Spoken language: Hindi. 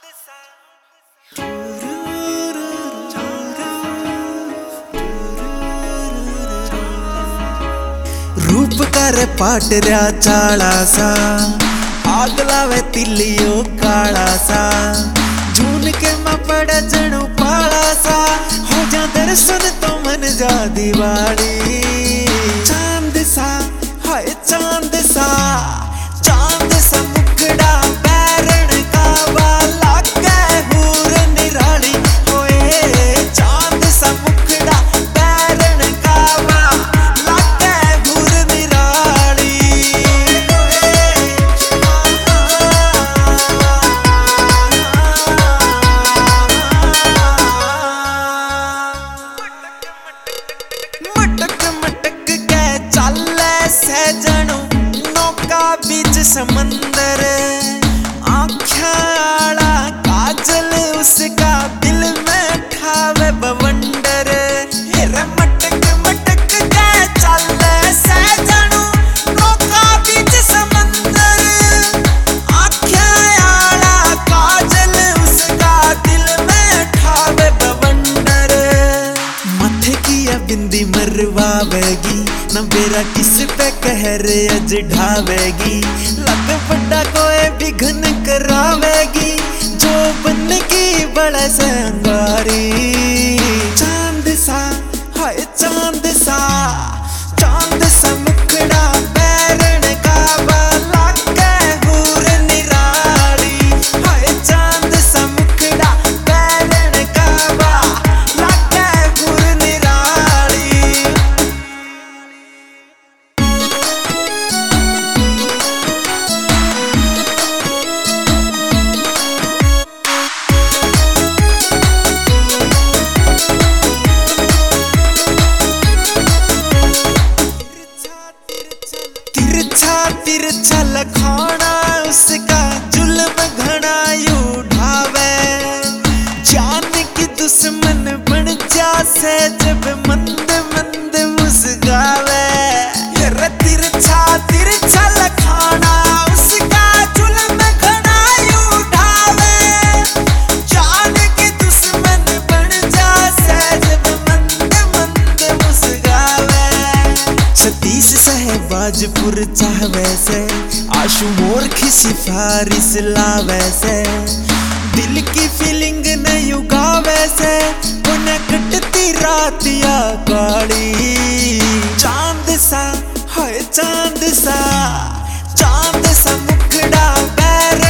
रूप कर पाटऱ्या चाला सा आग लावे तिलियो काला सा जून के मैं पड़ जणु पाला सा हो जा दर्शन तो मन जा दिवाली चांद सा हाय चांद सा मुखड़ा बैरण का वाला कहूर निराली होए चांद सा मुखड़ा बैरण का वाला कहूर निराली मटक मटक के चले सजणो नौका बीच समंदर आँखा आला काजल उसका दिल में ठावे बवंडर मटक मटक के चले सजणो नौका बीच समंदर आँखा आला काजल उसका दिल में ठावे बवंडर माथे किया बिंदी मरवावेगी न बेरा किस पे कहर अज ढावेगी लग बड़ा कोई विघन करावेगी जो बन की बड़ा संगारी चांद सा हाय चांद सा मुखड़ा बैरण का वाला कहूर निराली हाय चांद सा मुखड़ा बैरण का वाला कहूर निराली तिरछा लखाना उसका जुल्म घना उठावे जान की दुश्मन बन जासे जब मंद मंद मुस्कावे तिरछा लखाना उसका जुल्म घना उठावे जान की दुश्मन बन जासे जब मंद मंद मुस्कावे सतीश सहबाजपुर चाहवे से आशु मोर की सिफारिश लावे से दिल की फीलिंग नहीं उगावे से उन्हें कटती रात या काली चांद सा हाय चांद सा मुखड़ा बैर